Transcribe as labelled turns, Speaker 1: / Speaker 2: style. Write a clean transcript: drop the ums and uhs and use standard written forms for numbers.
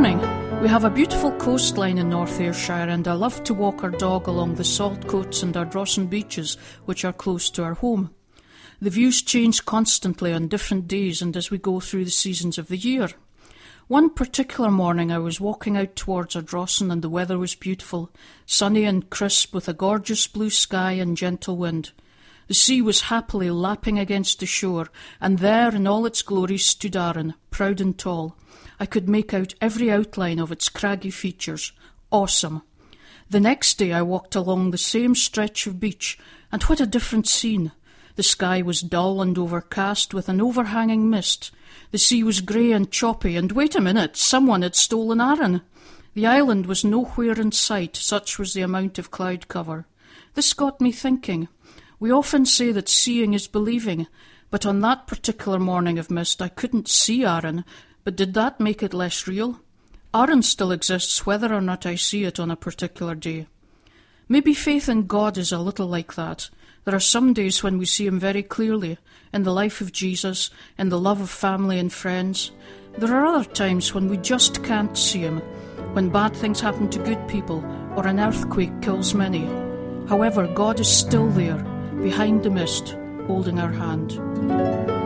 Speaker 1: morning. We have a beautiful coastline in North Ayrshire, and I love to walk our dog along the Saltcoats and Ardrossan beaches, which are close to our home. The views change constantly on different days and as we go through the seasons of the year. One particular morning I was walking out towards Ardrossan and the weather was beautiful, sunny and crisp with a gorgeous blue sky and gentle wind. The sea was happily lapping against the shore, and there in all its glory stood Arran, proud and tall. I could make out every outline of its craggy features. Awesome. The next day I walked along the same stretch of beach, and what a different scene. The sky was dull and overcast with an overhanging mist. The sea was grey and choppy, and wait a minute, someone had stolen Arran. The island was nowhere in sight, such was the amount of cloud cover. This got me thinking. We often say that seeing is believing, but on that particular morning of mist I couldn't see Arran, but did that make it less real? Arran still exists whether or not I see it on a particular day. Maybe faith in God is a little like that. There are some days when we see him very clearly, in the life of Jesus, in the love of family and friends. There are other times when we just can't see him, when bad things happen to good people, or an earthquake kills many. However, God is still there, behind the mist, holding our hand.